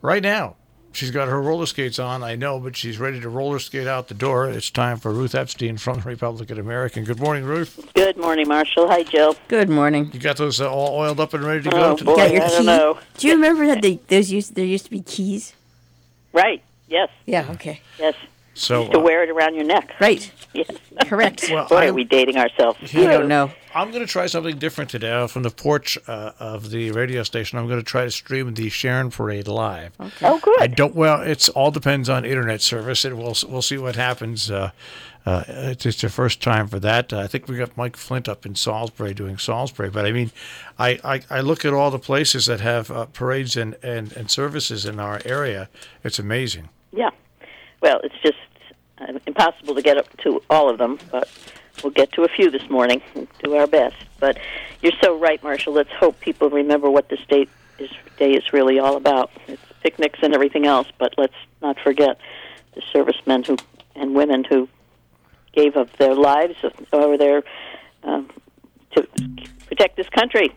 right now. She's got her roller skates on, I know, but she's ready to roller skate out the door. It's time for Ruth Epstein from the Republican American. Good morning, Ruth. Good morning, Marshall. Hi, Jill. Good morning. You got those all oiled up and ready to Oh, go? boy, Got your I key? don't know. Do you remember that there used to be keys? Right. Yes. Yeah, okay. Yes. So, To wear it around your neck. Right. Yes. Correct. well, Boy, are we dating ourselves? I don't know. I'm going to try something different today. From the porch of the radio station, I'm going to try to stream the Sharon Parade live. Oh, good. I don't. Well, it's all depends on internet service, and we'll see what happens. It's the first time for that. I think we got Mike Flint up in Salisbury doing Salisbury. But I mean, I look at all the places that have parades and services in our area. It's amazing. Yeah. Well, it's just impossible to get up to all of them, but we'll get to a few this morning. We'll do our best. But you're so right, Marshall. Let's hope people remember what this day is really all about. It's picnics and everything else, but let's not forget the servicemen and women who gave of their lives or their to protect this country.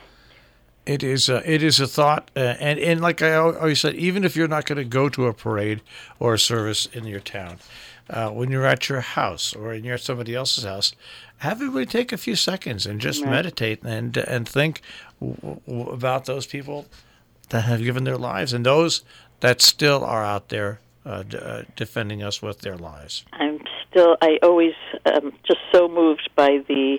It is a thought, and like I always said, even if you're not going to go to a parade or a service in your town, when you're at your house or you're at somebody else's house, have everybody take a few seconds and just meditate and think about those people that have given their lives and those that still are out there defending us with their lives. I always just so moved by the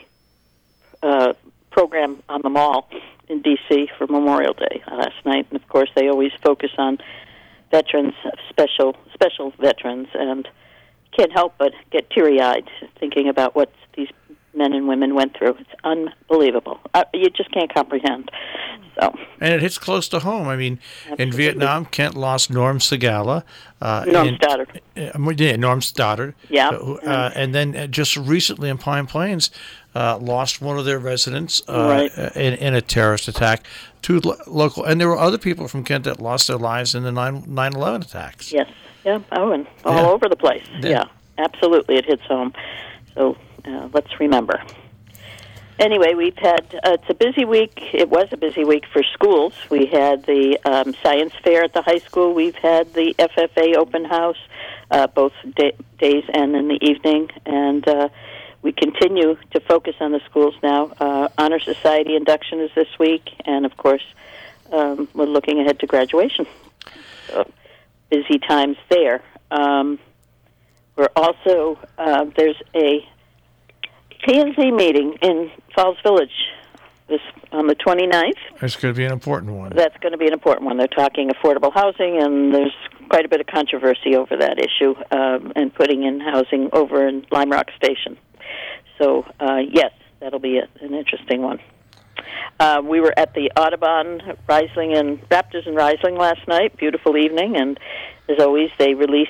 program on the Mall in D.C. for Memorial Day last night, and of course they always focus on veterans, special veterans, and can't help but get teary-eyed thinking about what these men and women went through. It's unbelievable. You just can't comprehend. So. And it hits close to home. I mean, Absolutely. in Vietnam, Kent lost Norm Segala. Norm Stoddard. Norm Stoddard. Yeah. And then just recently in Pine Plains, lost one of their residents in a terrorist attack. Two local, and there were other people from Kent that lost their lives in the 9/11 attacks. Yes. Yeah. Oh, and all over the place. Yeah. Absolutely, it hits home. So let's remember. Anyway, we've had, it's a busy week. It was a busy week for schools. We had the science fair at the high school. We've had the FFA open house, both days and in the evening. And we continue to focus on the schools now. Honor Society induction is this week. And, of course, we're looking ahead to graduation. So, busy times there. We're also, there's a P&Z meeting in Falls Village on the 29th. It's going to be an important one. That's going to be an important one. They're talking affordable housing, and there's quite a bit of controversy over that issue and putting in housing over in Lime Rock Station. So, yes, that'll be an interesting one. We were at the Audubon Raptors and Riesling last night. Beautiful evening, and as always, they released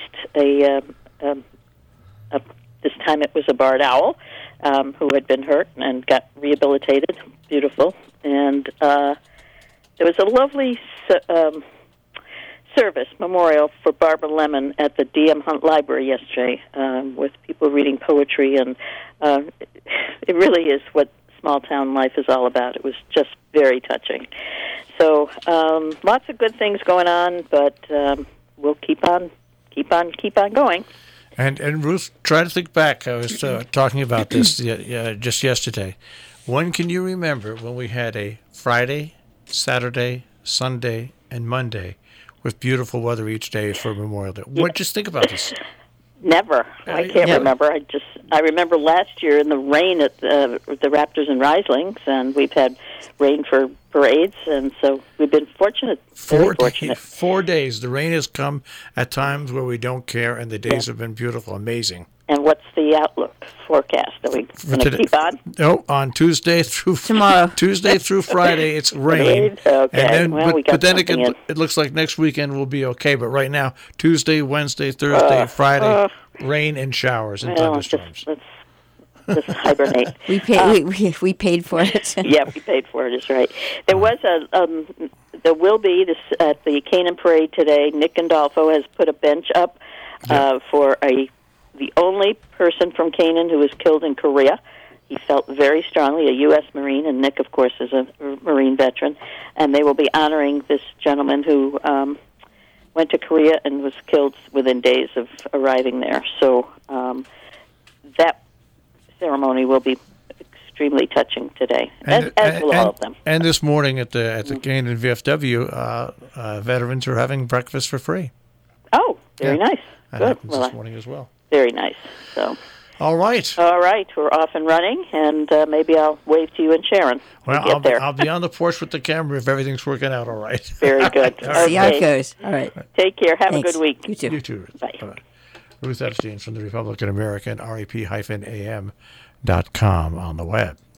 this time it was a barred owl who had been hurt and got rehabilitated. Beautiful. And there was a lovely service, memorial for Barbara Lemon at the D.M. Hunt Library yesterday with people reading poetry. And it really is what small-town life is all about. It was just very touching. So lots of good things going on, but we'll keep on going. And Ruth, try to think back. I was talking about this just yesterday. When can you remember when we had a Friday, Saturday, Sunday, and Monday with beautiful weather each day for Memorial Day? Just think about this. Never. I can't remember. I remember last year in the rain at the Raptors and Rieslings, and we've had rain for parades, and so we've been fortunate. Very fortunate. 4 days. The rain has come at times where we don't care, and the days have been beautiful, amazing. And what's the outlook forecast? Are we going to keep on? No, on Tuesday through tomorrow. Tuesday through Friday, it's rain. Okay. And then, but then it looks like next weekend will be okay. But right now, Tuesday, Wednesday, Thursday, Friday, rain and showers and thunderstorms. Let's hibernate. We paid for it. Yeah, we paid for it. Is right. There was there will be this at the Canaan Parade today. Nick Gandolfo has put a bench up for the only person from Canaan who was killed in Korea. He felt very strongly, a U.S. Marine, and Nick, of course, is a Marine veteran. And they will be honoring this gentleman who went to Korea and was killed within days of arriving there. So that ceremony will be extremely touching today, as will all of them. And this morning at the Gain in VFW, veterans are having breakfast for free. Oh, very nice. That Good. happens this morning as well. Very nice. So. All right. All right, we're off and running, and maybe I'll wave to you and Sharon. Well, I'll be on the porch with the camera if everything's working out all right. Very good. Right. See how it goes. All right. Take care. Have Thanks. a good week. You too. You too. Bye. Bye-bye. Ruth Epstein from the Republican American, rep-am.com on the web.